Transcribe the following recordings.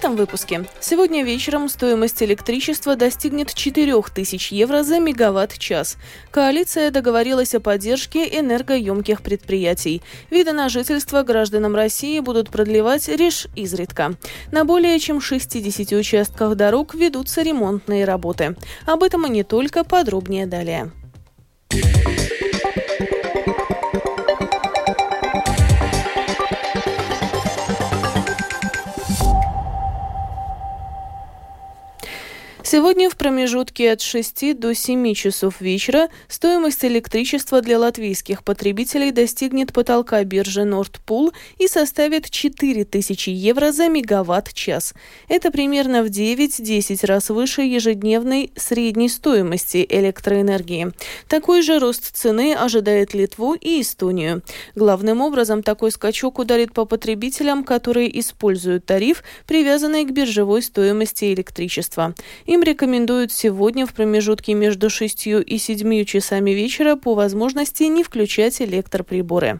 этом выпуске. Сегодня вечером стоимость электричества достигнет 4000 евро за мегаватт-час. Коалиция договорилась о поддержке энергоемких предприятий. Виды на жительство гражданам России будут продлевать лишь изредка. На более чем 60 участках дорог ведутся ремонтные работы. Об этом и не только, подробнее далее. Сегодня в промежутке от 6 до 7 часов вечера стоимость электричества для латвийских потребителей достигнет потолка биржи Nord Pool и составит 4000 евро за мегаватт-час. Это примерно в 9-10 раз выше ежедневной средней стоимости электроэнергии. Такой же рост цены ожидает Литву и Эстонию. Главным образом такой скачок ударит по потребителям, которые используют тариф, привязанный к биржевой стоимости электричества. Им рекомендуют сегодня в промежутке между 6 и 7 часами вечера по возможности не включать электроприборы.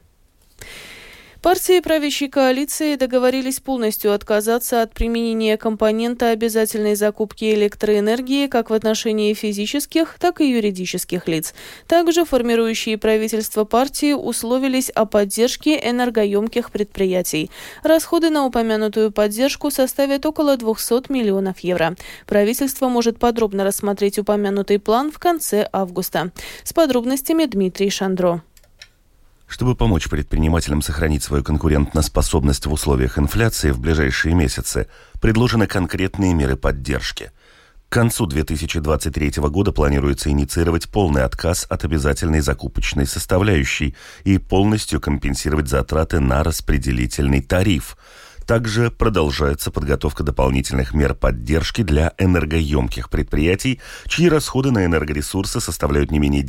Партии правящей коалиции договорились полностью отказаться от применения компонента обязательной закупки электроэнергии как в отношении физических, так и юридических лиц. Также формирующие правительство партии условились о поддержке энергоемких предприятий. Расходы на упомянутую поддержку составят около 200 миллионов евро. Правительство может подробно рассмотреть упомянутый план в конце августа. С подробностями Дмитрий Шандро. Чтобы помочь предпринимателям сохранить свою конкурентоспособность в условиях инфляции в ближайшие месяцы, предложены конкретные меры поддержки. К концу 2023 года планируется инициировать полный отказ от обязательной закупочной составляющей и полностью компенсировать затраты на распределительный тариф. Также продолжается подготовка дополнительных мер поддержки для энергоемких предприятий, чьи расходы на энергоресурсы составляют не менее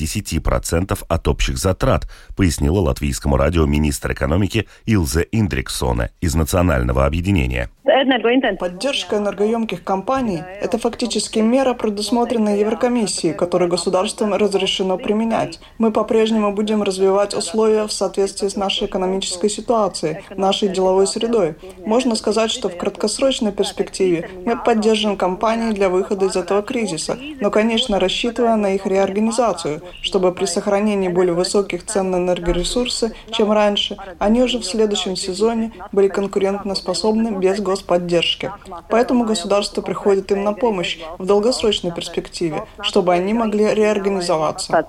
10% от общих затрат, пояснила латвийскому радио министр экономики Илзе Индриксоне из Национального объединения. Поддержка энергоемких компаний – это фактически мера, предусмотренная Еврокомиссией, которую государствам разрешено применять. Мы по-прежнему будем развивать условия в соответствии с нашей экономической ситуацией, нашей деловой средой. Можно сказать, что в краткосрочной перспективе мы поддержим компании для выхода из этого кризиса, но, конечно, рассчитывая на их реорганизацию, чтобы при сохранении более высоких цен на энергоресурсы, чем раньше, они уже в следующем сезоне были конкурентоспособны без господдержки. Поэтому государство приходит им на помощь в долгосрочной перспективе, чтобы они могли реорганизоваться.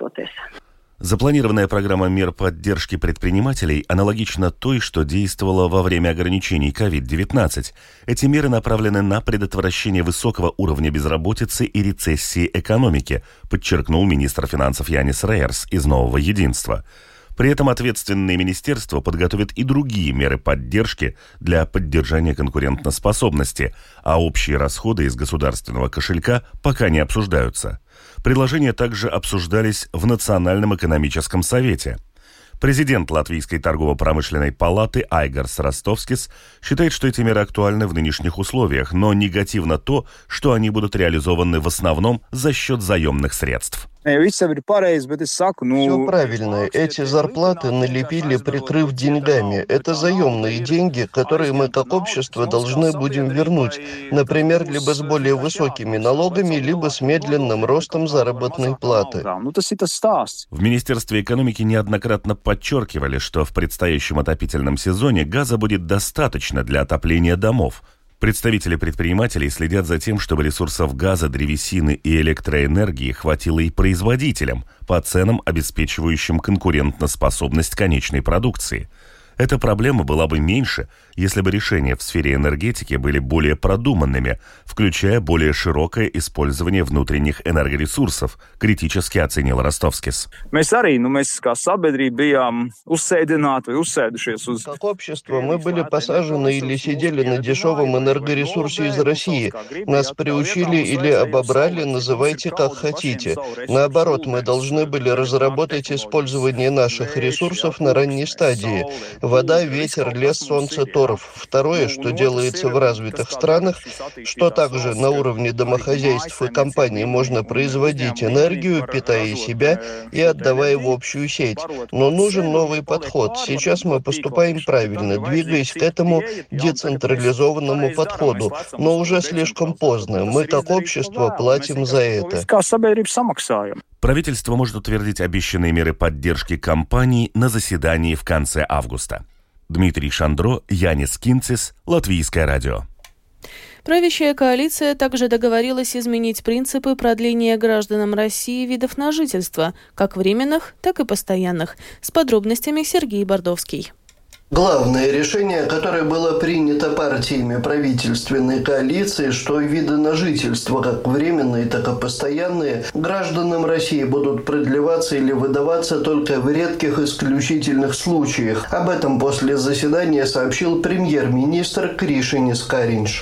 Запланированная программа мер поддержки предпринимателей аналогична той, что действовала во время ограничений COVID-19. Эти меры направлены на предотвращение высокого уровня безработицы и рецессии экономики, подчеркнул министр финансов Янис Рейерс из Нового единства. При этом ответственные министерства подготовят и другие меры поддержки для поддержания конкурентоспособности, а общие расходы из государственного кошелька пока не обсуждаются. Предложения также обсуждались в Национальном экономическом совете. Президент Латвийской торгово-промышленной палаты Айгарс Ростовскис считает, что эти меры актуальны в нынешних условиях, но негативно то, что они будут реализованы в основном за счет заемных средств. Все правильно. Эти зарплаты налепили, прикрыв деньгами. Это заемные деньги, которые мы как общество должны будем вернуть. Например, либо с более высокими налогами, либо с медленным ростом заработной платы. В Министерстве экономики неоднократно подчеркивали, что в предстоящем отопительном сезоне газа будет достаточно для отопления домов. Представители предпринимателей следят за тем, чтобы ресурсов газа, древесины и электроэнергии хватило и производителям по ценам, обеспечивающим конкурентоспособность конечной продукции. Эта проблема была бы меньше, если бы решения в сфере энергетики были более продуманными, включая более широкое использование внутренних энергоресурсов, критически оценил Ростовскис. Как общество мы были посажены или сидели на дешевом энергоресурсе из России. Нас приучили или обобрали, называйте как хотите. Наоборот, мы должны были разработать использование наших ресурсов на ранней стадии. Вода, ветер, лес, солнце, торф. Второе, что делается в развитых странах, что также на уровне домохозяйств и компаний можно производить энергию, питая себя и отдавая в общую сеть. Но нужен новый подход. Сейчас мы поступаем правильно, двигаясь к этому децентрализованному подходу. Но уже слишком поздно. Мы как общество платим за это. Правительство может утвердить обещанные меры поддержки компаний на заседании в конце августа. Дмитрий Шандро, Янис Кинцис, Латвийское радио. Правящая коалиция также договорилась изменить принципы продления гражданам России видов на жительство, как временных, так и постоянных. С подробностями Сергей Бордовский. Главное решение, которое было принято партиями правительственной коалиции, что виды на жительство, как временные, так и постоянные, гражданам России будут продлеваться или выдаваться только в редких исключительных случаях. Об этом после заседания сообщил премьер-министр Кришинис Кариньш.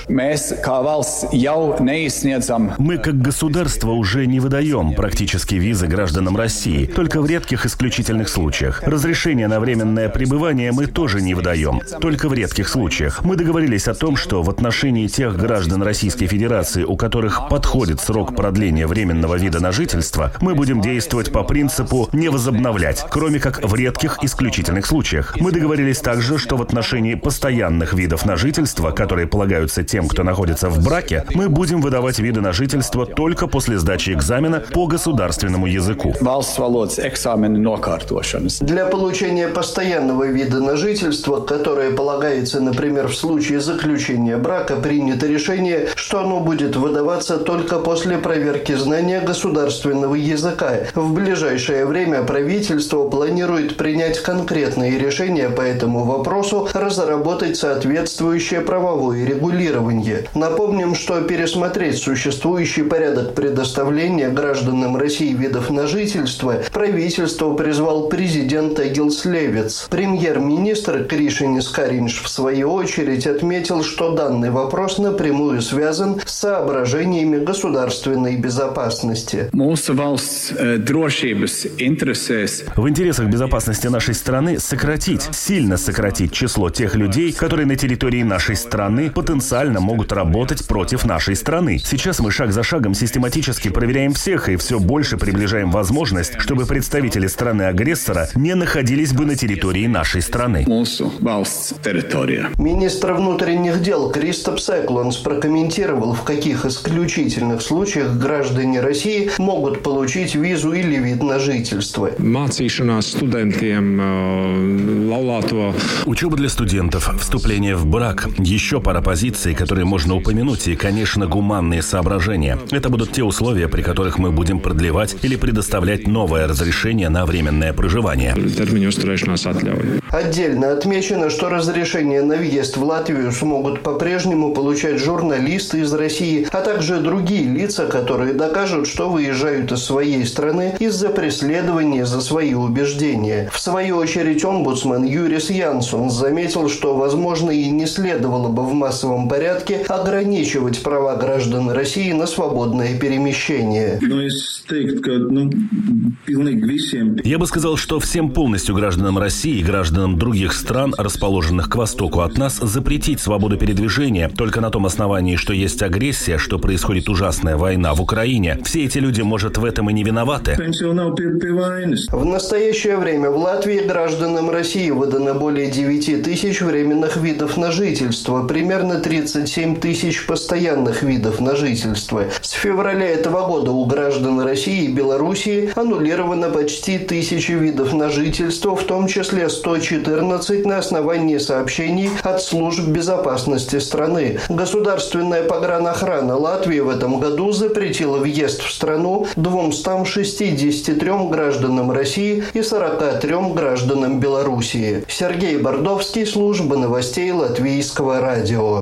Мы, как государство, уже не выдаем практически визы гражданам России, только в редких исключительных случаях. Разрешение на временное пребывание мы тоже не выдаем, только в редких случаях. Мы договорились о том, что в отношении тех граждан Российской Федерации, у которых подходит срок продления временного вида на жительство, мы будем действовать по принципу «не возобновлять», кроме как в редких исключительных случаях. Мы договорились также, что в отношении постоянных видов на жительство, которые полагаются тем, кто находится в браке, мы будем выдавать виды на жительство только после сдачи экзамена по государственному языку. Для получения постоянного вида на жительство, которое полагается, например, в случае заключения брака, принято решение, что оно будет выдаваться только после проверки знания государственного языка. В ближайшее время правительство планирует принять конкретные решения по этому вопросу, разработать соответствующее правовое регулирование. Напомним, что пересмотреть существующий порядок предоставления гражданам России видов на жительство правительство призвал президент Эгилс Левитс. Премьер-министр Кришинис Кариньш, в свою очередь, отметил, что данный вопрос напрямую связан с соображениями государственной безопасности. В интересах безопасности нашей страны сильно сократить число тех людей, которые на территории нашей страны потенциально могут работать против нашей страны. Сейчас мы шаг за шагом систематически проверяем всех и все больше приближаем возможность, чтобы представители страны-агрессора не находились бы на территории нашей страны. Министр внутренних дел Кристопс Эклунds прокомментировал, в каких исключительных случаях граждане России могут получить визу или вид на жительство. Учеба для студентов, вступление в брак, еще пара позиций, которые можно упомянуть, и, конечно, гуманные соображения. Это будут те условия, при которых мы будем продлевать или предоставлять новое разрешение на временное проживание. Отдельно отмечено, что разрешение на въезд в Латвию смогут по-прежнему получать журналисты из России, а также другие лица, которые докажут, что выезжают из своей страны из-за преследования за свои убеждения. В свою очередь, омбудсмен Юрис Янсон заметил, что, возможно, и не следовало бы в массовом порядке ограничивать права граждан России на свободное перемещение. Я бы сказал, что всем полностью гражданам России и гражданам других стран, расположенных к востоку от нас, запретить свободу передвижения только на том основании, что есть агрессия, что происходит ужасная война в Украине. Все эти люди, может, в этом и не виноваты. В настоящее время в Латвии гражданам России выдано более 9 тысяч временных видов на жительство, примерно 37 тысяч постоянных видов на жительство. С февраля этого года у граждан России и Белоруссии аннулировано почти 1000 видов на жительство, в том числе 114 на основании сообщений от служб безопасности страны. Государственная погранохрана Латвии в этом году запретила въезд в страну 263 гражданам России и 43 гражданам Белоруссии. Сергей Бордовский, служба новостей Латвийского радио.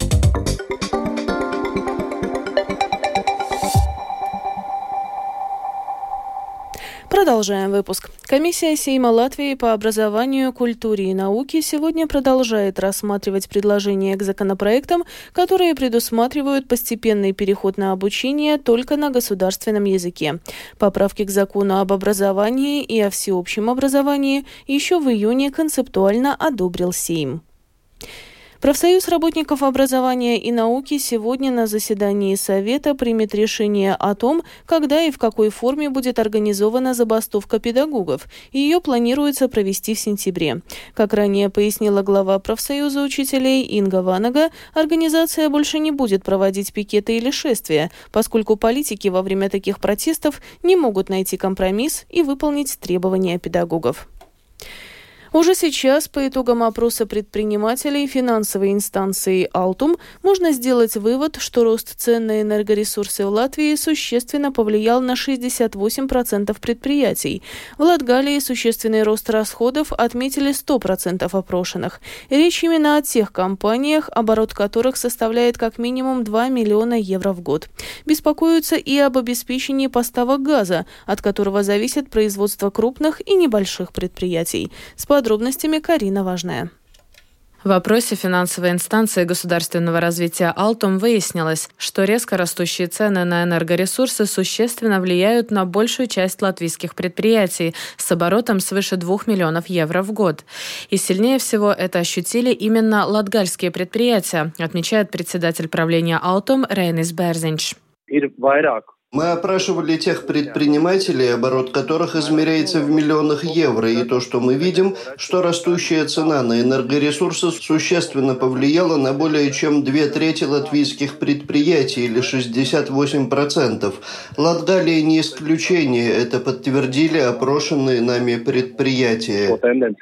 Продолжаем выпуск. Комиссия Сейма Латвии по образованию, культуре и науке сегодня продолжает рассматривать предложения к законопроектам, которые предусматривают постепенный переход на обучение только на государственном языке. Поправки к закону об образовании и о всеобщем образовании еще в июне концептуально одобрил Сейм. Профсоюз работников образования и науки сегодня на заседании Совета примет решение о том, когда и в какой форме будет организована забастовка педагогов. Ее планируется провести в сентябре. Как ранее пояснила глава профсоюза учителей Инга Ванага, организация больше не будет проводить пикеты или шествия, поскольку политики во время таких протестов не могут найти компромисс и выполнить требования педагогов. Уже сейчас, по итогам опроса предпринимателей финансовой инстанции «Алтум», можно сделать вывод, что рост цен на энергоресурсы в Латвии существенно повлиял на 68% предприятий. В Латгалии существенный рост расходов отметили 100% опрошенных. Речь именно о тех компаниях, оборот которых составляет как минимум 2 миллиона евро в год. Беспокоятся и об обеспечении поставок газа, от которого зависит производство крупных и небольших предприятий. С подробностями Карина Важная. В опросе финансовой инстанции государственного развития «Алтум» выяснилось, что резко растущие цены на энергоресурсы существенно влияют на большую часть латвийских предприятий с оборотом свыше 2 миллионов евро в год. И сильнее всего это ощутили именно латгальские предприятия, отмечает председатель правления «Алтум» Рейнис Берзинч. Мы опрашивали тех предпринимателей, оборот которых измеряется в миллионах евро, и то, что мы видим, что растущая цена на энергоресурсы существенно повлияла на более чем 2/3 латвийских предприятий, или 68%. Латгалия не исключение, это подтвердили опрошенные нами предприятия.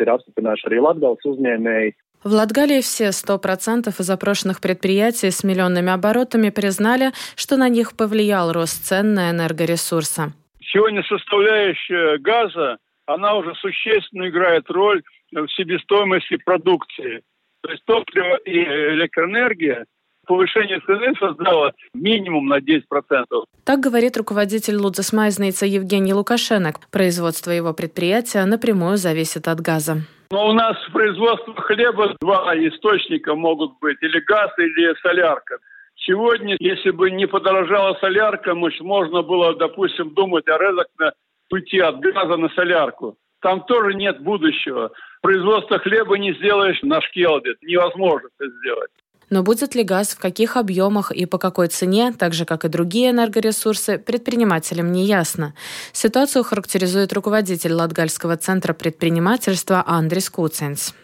В Латгалии все 100% из опрошенных предприятий с миллионными оборотами признали, что на них повлиял рост цен на энергоресурсы. Сегодня составляющая газа, она уже существенно играет роль в себестоимости продукции. То есть топливо и электроэнергия, повышение цены создало минимум на 10%. Так говорит руководитель Лудзасмайзнейца Евгений Лукашенко. Производство его предприятия напрямую зависит от газа. Но у нас производство хлеба два источника могут быть, или газ, или солярка. Сегодня, если бы не подорожала солярка, можно было, допустим, думать о резко уйти от газа на солярку. Там тоже нет будущего. Производство хлеба не сделаешь на шкелде. Невозможно это сделать. Но будет ли газ, в каких объемах и по какой цене, так же, как и другие энергоресурсы, предпринимателям не ясно. Ситуацию характеризует руководитель Латгальского центра предпринимательства Андрис Куценс.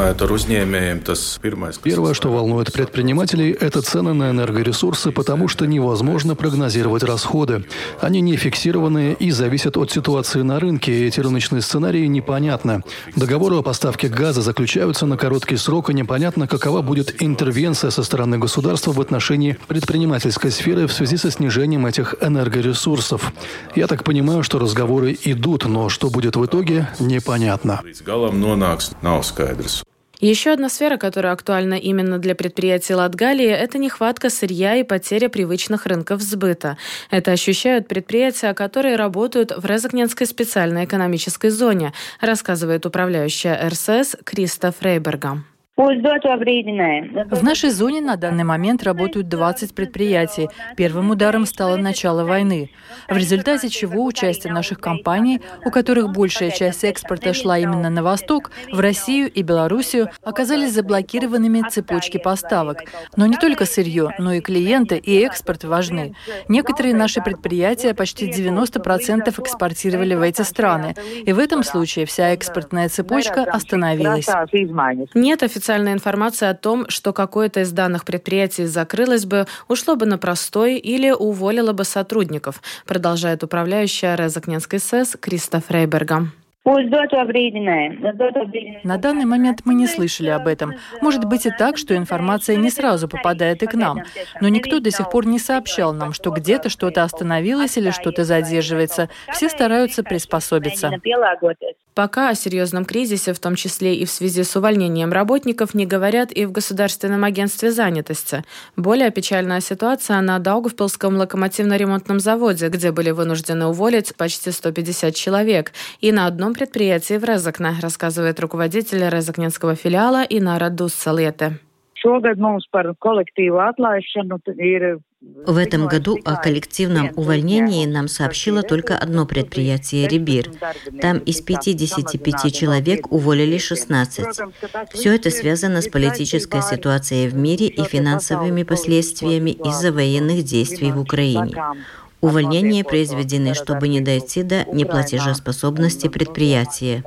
Первое, что волнует предпринимателей, это цены на энергоресурсы, потому что невозможно прогнозировать расходы. Они не фиксированные и зависят от ситуации на рынке, и эти рыночные сценарии непонятны. Договоры о поставке газа заключаются на короткий срок, и непонятно, какова будет интервенция со стороны государства в отношении предпринимательской сферы в связи со снижением этих энергоресурсов. Я так понимаю, что разговоры идут, но что будет в итоге, непонятно. Еще одна сфера, которая актуальна именно для предприятий Латгалии, это нехватка сырья и потеря привычных рынков сбыта. Это ощущают предприятия, которые работают в Резакненской специальной экономической зоне, рассказывает управляющая РСС Криста Фрейберга. В нашей зоне на данный момент работают 20 предприятий. Первым ударом стало начало войны, в результате чего участие наших компаний, у которых большая часть экспорта шла именно на восток, в Россию и Белоруссию, оказались заблокированными цепочки поставок. Но не только сырье, но и клиенты и экспорт важны. Некоторые наши предприятия почти 90% экспортировали в эти страны. И в этом случае вся экспортная цепочка остановилась. Нет официальной информации о том, что какое-то из данных предприятий закрылось бы, ушло бы на простой или уволило бы сотрудников, продолжает управляющая Резакненской СЭС Криста Фрейберга. На данный момент мы не слышали об этом. Может быть и так, что информация не сразу попадает и к нам. Но никто до сих пор не сообщал нам, что где-то что-то остановилось или что-то задерживается. Все стараются приспособиться. Пока о серьезном кризисе, в том числе и в связи с увольнением работников, не говорят и в Государственном агентстве занятости. Более печальная ситуация на Даугавпилском локомотивно-ремонтном заводе, где были вынуждены уволить почти 150 человек. И на одном предприятии в Резекне, рассказывает руководитель резекненского филиала Инара Дуссалете. В этом году о коллективном увольнении нам сообщило только одно предприятие «Рибир». Там из 55 человек уволили 16. Все это связано с политической ситуацией в мире и финансовыми последствиями из-за военных действий в Украине. Увольнения произведены, чтобы не дойти до неплатежеспособности предприятия.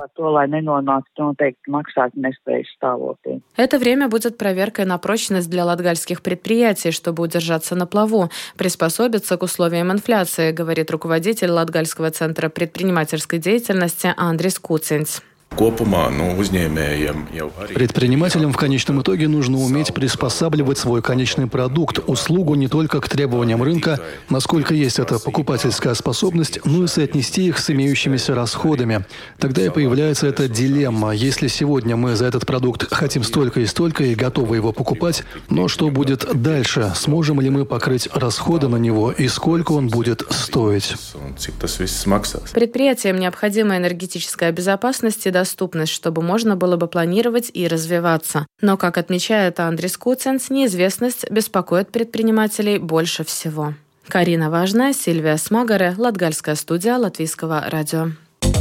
Это время будет проверкой на прочность для латгальских предприятий, чтобы удержаться на плаву, приспособиться к условиям инфляции, говорит руководитель Латгальского центра предпринимательской деятельности Андрис Куцинс. Предпринимателям в конечном итоге нужно уметь приспосабливать свой конечный продукт, услугу не только к требованиям рынка, насколько есть эта покупательская способность, но и соотнести их с имеющимися расходами. Тогда и появляется эта дилемма. Если сегодня мы за этот продукт хотим столько и готовы его покупать, но что будет дальше? Сможем ли мы покрыть расходы на него и сколько он будет стоить? Предприятиям необходима энергетическая безопасность и доступность, чтобы можно было бы планировать и развиваться. Но, как отмечает Андрис Куцинс, неизвестность беспокоит предпринимателей больше всего. Карина Важная, Сильвия Смагаре, Латгальская студия Латвийского радио.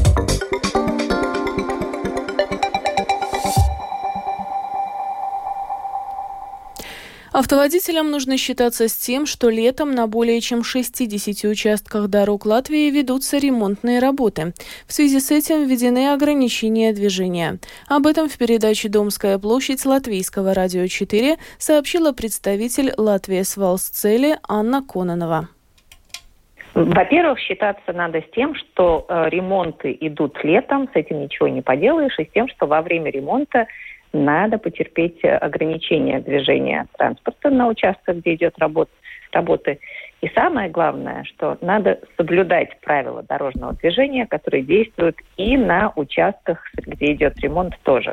Автоводителям нужно считаться с тем, что летом на более чем 60 участках дорог Латвии ведутся ремонтные работы. В связи с этим введены ограничения движения. Об этом в передаче «Домская площадь» Латвийского радио 4 сообщила представитель Латвijas Valsts Ceļi Анна Кононова. Во-первых, считаться надо с тем, что ремонты идут летом, с этим ничего не поделаешь, и с тем, что во время ремонта надо потерпеть ограничения движения транспорта на участках, где идет работы. И самое главное, что надо соблюдать правила дорожного движения, которые действуют и на участках, где идет ремонт тоже.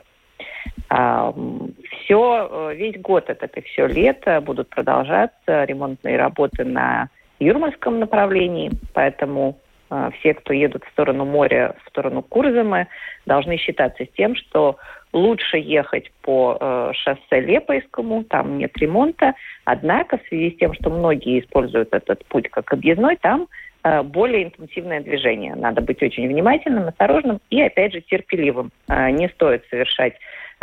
Весь год, это все лето, будут продолжаться ремонтные работы на Юрмальском направлении, поэтому все, кто едут в сторону моря, в сторону Курземы, должны считаться с тем, что лучше ехать по шоссе Лепойскому, там нет ремонта. Однако в связи с тем, что многие используют этот путь как объездной, там более интенсивное движение. Надо быть очень внимательным, осторожным и, опять же, терпеливым. Не стоит совершать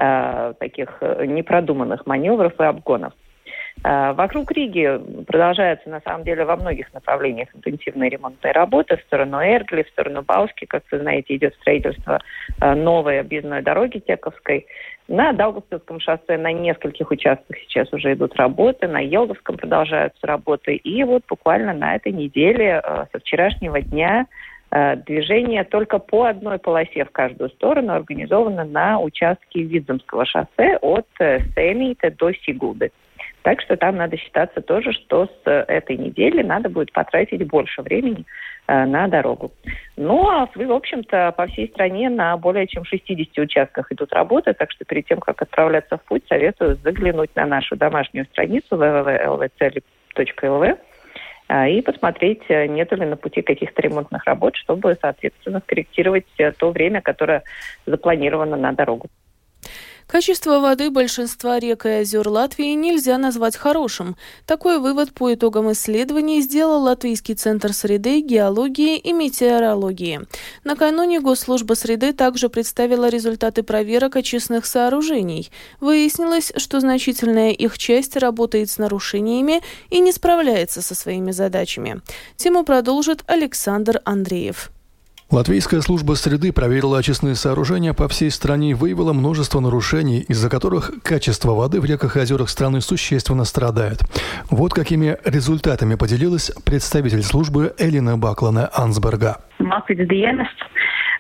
таких непродуманных маневров и обгонов. Вокруг Риги продолжаются, на самом деле, во многих направлениях интенсивные ремонтные работы. В сторону Эргли, в сторону Бауски, как вы знаете, идет строительство новой объездной дороги Тековской. На Даугавпилском шоссе на нескольких участках сейчас уже идут работы, на Елговском продолжаются работы. И вот буквально на этой неделе, со вчерашнего дня, движение только по одной полосе в каждую сторону организовано на участке Видземского шоссе от Семита до Сигулды. Так что там надо считаться тоже, что с этой недели надо будет потратить больше времени на дорогу. Ну, а в общем-то, по всей стране на более чем 60 участках идут работы, так что перед тем, как отправляться в путь, советую заглянуть на нашу домашнюю страницу www.lvceli.lv и посмотреть, нет ли на пути каких-то ремонтных работ, чтобы, соответственно, скорректировать то время, которое запланировано на дорогу. Качество воды большинства рек и озер Латвии нельзя назвать хорошим. Такой вывод по итогам исследований сделал Латвийский центр среды, геологии и метеорологии. Накануне Госслужба среды также представила результаты проверок очистных сооружений. Выяснилось, что значительная их часть работает с нарушениями и не справляется со своими задачами. Тему продолжит Александр Андреев. Латвийская служба среды проверила очистные сооружения по всей стране и выявила множество нарушений, из-за которых качество воды в реках и озерах страны существенно страдает. Вот какими результатами поделилась представитель службы Элина Баклана Ансберга.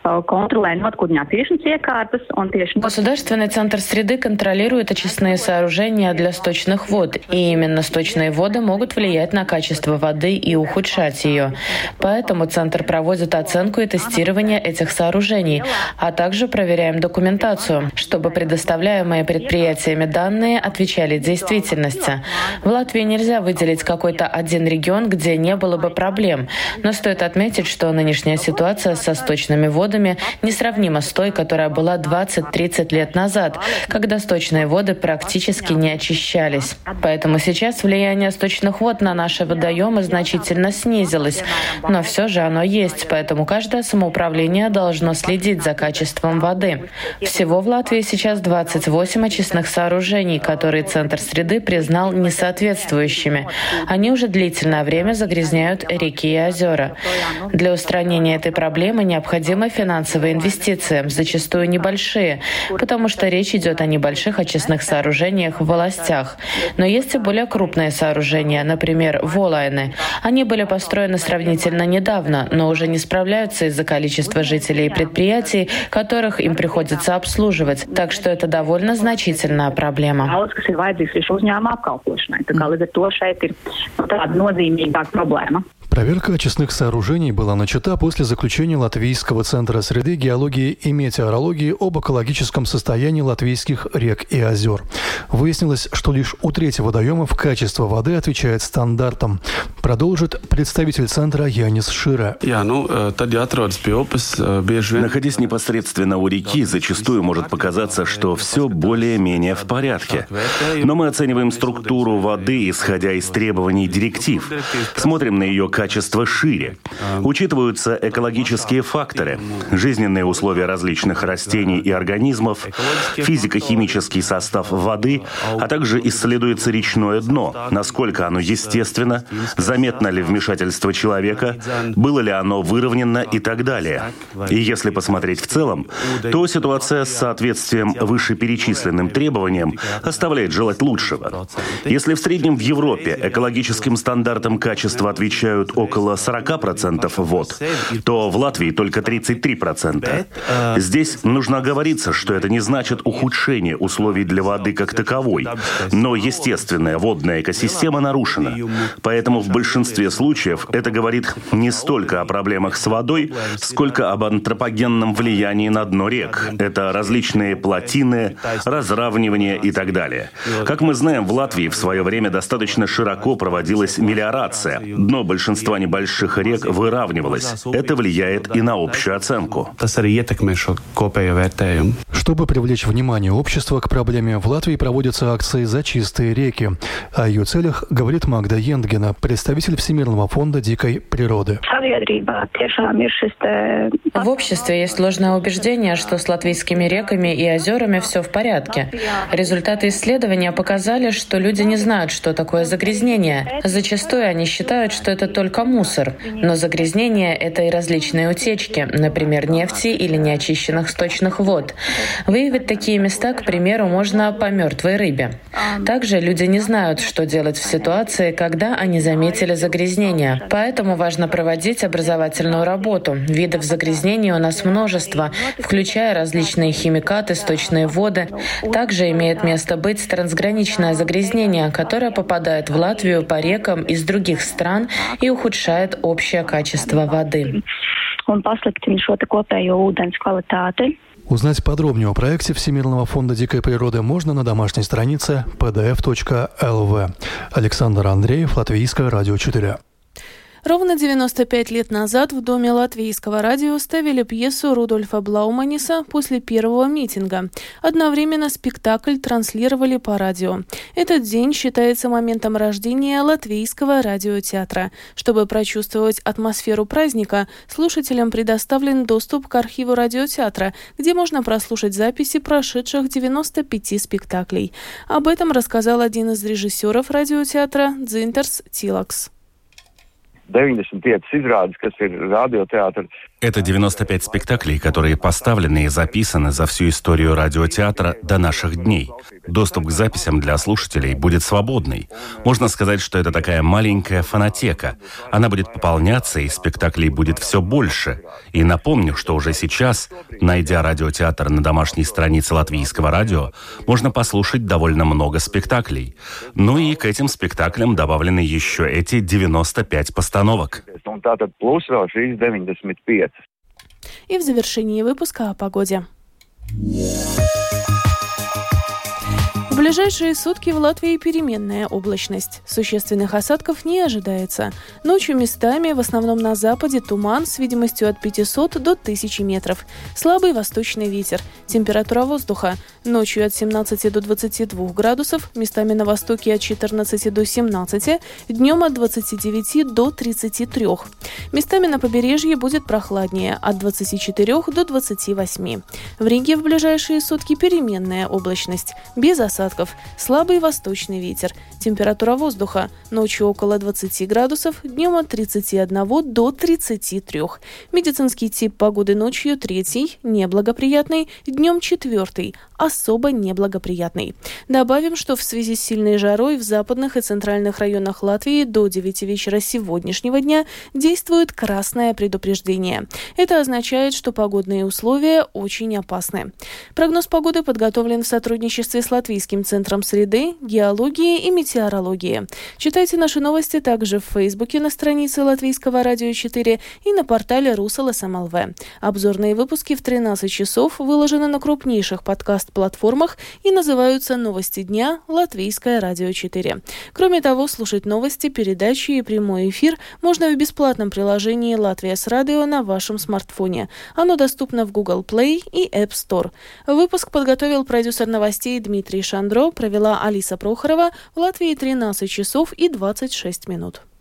Государственный центр среды контролирует очистные сооружения для сточных вод, и именно сточные воды могут влиять на качество воды и ухудшать ее. Поэтому центр проводит оценку и тестирование этих сооружений, а также проверяем документацию, чтобы предоставляемые предприятиями данные отвечали действительности. В Латвии нельзя выделить какой-то один регион, где не было бы проблем, но стоит отметить, что нынешняя ситуация со сточными водами несравнима с той, которая была 20-30 лет назад, когда сточные воды практически не очищались. Поэтому сейчас влияние сточных вод на наши водоемы значительно снизилось, но все же оно есть, поэтому каждое самоуправление должно следить за качеством воды. Всего в Латвии сейчас 28 очистных сооружений, которые Центр среды признал несоответствующими. Они уже длительное время загрязняют реки и озера. Для устранения этой проблемы необходимы финансовые инвестиции, зачастую небольшие, потому что речь идет о небольших очистных сооружениях в властях. Но есть и более крупные сооружения, например, волайны. Они были построены сравнительно недавно, но уже не справляются из-за количества жителей и предприятий, которых им приходится обслуживать. Так что это довольно значительная проблема. Проверка очистных сооружений была начата после заключения Латвийского центра среды, геологии и метеорологии об экологическом состоянии латвийских рек и озер. Выяснилось, что лишь у трети водоемов качество воды отвечает стандартам. Продолжит представитель центра Янис Шира. Находясь непосредственно у реки, зачастую может показаться, что все более-менее в порядке. Но мы оцениваем структуру воды, исходя из требований директив. Смотрим на ее качество шире. Учитываются экологические факторы, жизненные условия различных растений и организмов, физико-химический состав воды, а также исследуется речное дно, насколько оно естественно, заметно ли вмешательство человека, было ли оно выровнено и так далее. И если посмотреть в целом, то ситуация с соответствием вышеперечисленным требованиям оставляет желать лучшего. Если в среднем в Европе экологическим стандартам качества отвечают около 40% вод, то в Латвии только 33%. Здесь нужно оговориться, что это не значит ухудшение условий для воды как таковой, но естественная водная экосистема нарушена. Поэтому в большинстве случаев это говорит не столько о проблемах с водой, сколько об антропогенном влиянии на дно рек. Это различные плотины, разравнивания и так далее. Как мы знаем, в Латвии в свое время достаточно широко проводилась мелиорация. Дно большинства небольших рек выравнивалось. Это влияет и на общую оценку. Чтобы привлечь внимание общества к проблеме, в Латвии проводятся акции «За чистые реки». О ее целях говорит Магда Йендгена, представитель Всемирного фонда дикой природы. В обществе есть ложное убеждение, что с латвийскими реками и озерами все в порядке. Результаты исследования показали, что люди не знают, что такое загрязнение. Зачастую они считают, что это только мусор. Но загрязнение — это и различные утечки, например, нефти или неочищенных сточных вод. Выявить такие места, к примеру, можно по мертвой рыбе. Также люди не знают, что делать в ситуации, когда они заметили загрязнение. Поэтому важно проводить образовательную работу. Видов загрязнения у нас множество, включая различные химикаты, сточные воды. Также имеет место быть трансграничное загрязнение, которое попадает в Латвию по рекам из других стран и ухудшает общее качество воды. Узнать подробнее о проекте Всемирного фонда дикой природы можно на домашней странице pdf.lv. Александр Андреев, Латвийское радио 4. Ровно 95 лет назад в Доме Латвийского радио ставили пьесу Рудольфа Блауманиса после первого митинга. Одновременно спектакль транслировали по радио. Этот день считается моментом рождения Латвийского радиотеатра. Чтобы прочувствовать атмосферу праздника, слушателям предоставлен доступ к архиву радиотеатра, где можно прослушать записи прошедших 95 спектаклей. Об этом рассказал один из режиссеров радиотеатра Дзинтерс Тилакс. Это 95 спектаклей, которые поставлены и записаны за всю историю радиотеатра до наших дней. Доступ к записям для слушателей будет свободный. Можно сказать, что это такая маленькая фонотека. Она будет пополняться, и спектаклей будет все больше. И напомню, что уже сейчас, найдя радиотеатр на домашней странице Латвийского радио, можно послушать довольно много спектаклей. Ну и к этим спектаклям добавлены еще эти 95 постановок. И в завершении выпуска о погоде. В ближайшие сутки в Латвии переменная облачность. Существенных осадков не ожидается. Ночью местами, в основном на западе, туман с видимостью от 500 до 1000 метров. Слабый восточный ветер. Температура воздуха. Ночью от 17 до 22 градусов, местами на востоке от 14 до 17, днем от 29 до 33. Местами на побережье будет прохладнее, от 24 до 28. В Риге в ближайшие сутки переменная облачность, без осадков, слабый восточный ветер. Температура воздуха. Ночью около 20 градусов, днем от 31 до 33. Медицинский тип погоды ночью 3, неблагоприятный, днем 4, особо неблагоприятный. Добавим, что в связи с сильной жарой в западных и центральных районах Латвии до 9 вечера сегодняшнего дня действует красное предупреждение. Это означает, что погодные условия очень опасны. Прогноз погоды подготовлен в сотрудничестве с Латвийским центром среды, геологии и метеорологии. Читайте наши новости также в Фейсбуке на странице Латвийского радио 4 и на портале RusLSM.LV. Обзорные выпуски в 13 часов выложены на крупнейших подкаст-платформах и называются «Новости дня. Латвийское радио 4». Кроме того, слушать новости, передачи и прямой эфир можно в бесплатном приложении «Латвия с радио» на вашем смартфоне. Оно доступно в Google Play и App Store. Выпуск подготовил продюсер новостей Дмитрий Шандро, провела Алиса Прохорова. В Латвии 13 часов и 26 минут.